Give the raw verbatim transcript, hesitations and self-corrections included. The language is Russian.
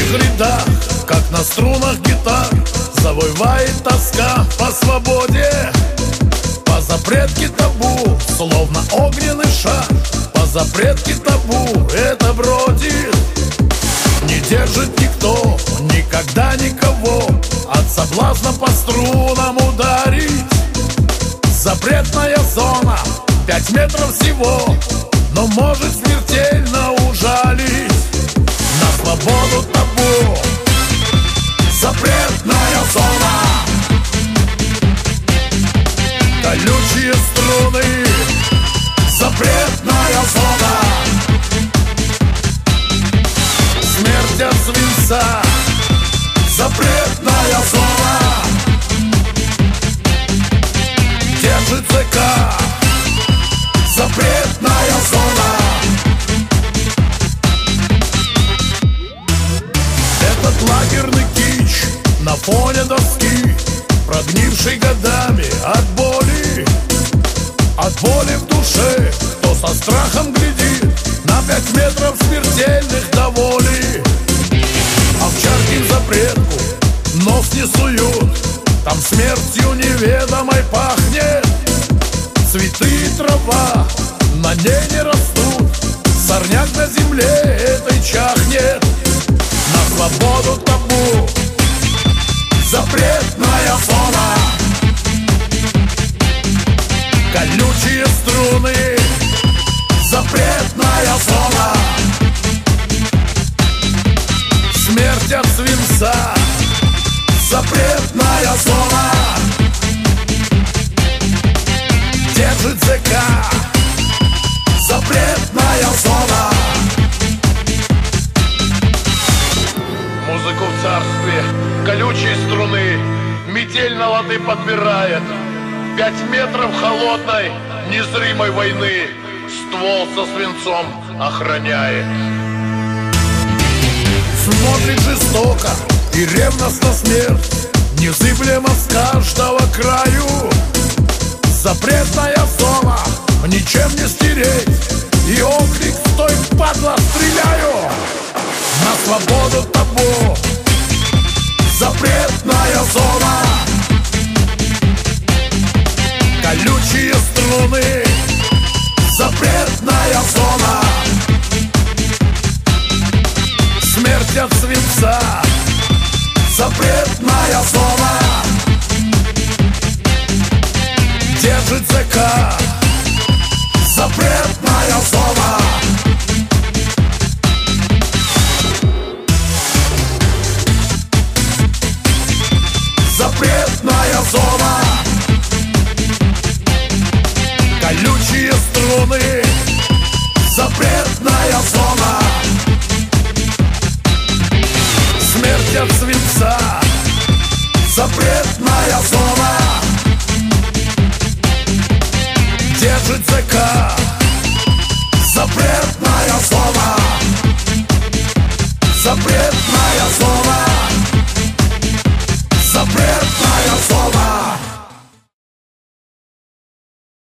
рядах, как на струнах гитар, завывает тоска по свободе. По запретке табу, словно огненный шар, по запретке табу это бродит. Не держит никто, никогда никого от соблазна по струнам ударить. Запретная зона, пять метров всего, но может смертельно ужалить. На свободу табу, запретная зона, колючие струны, запретная зона, смерть от свинца, запретная зона, держит ЦК, запретная зона. Этот лагерный кич на фоне доски, прогнивший годами от боли, от боли в душе, кто со страхом глядит на пять метров смертельных до воли. Овчарки в запретку нос не суют, там смертью неведомой пахнет. Цветы и трава на ней не растут, сорняк на земле этой чахнет. На свободу табу, запретная зона, колючие струны, запретная зона, смерть от свинца, запретная зона, держит ЦК, запретная зона. Музыку в царстве колючей струны метель на лады подбирает. Пять метров холодной незримой войны ствол со свинцом охраняет. Смотрит жестоко и ревностно смерть, незыблемо с каждого краю. Запретная зона, ничем не стереть, и окрик «Стой, падла, стреляю!» На свободу табу, запретная зона, колючие струны, запретная зона, смерть от свинца, запретная зона, держит ЦК, запретная зона. Запретная зона, колючие струны, запретная зона, смерть от свинца, запретная зона, держит ЦК, запретная зона, запретная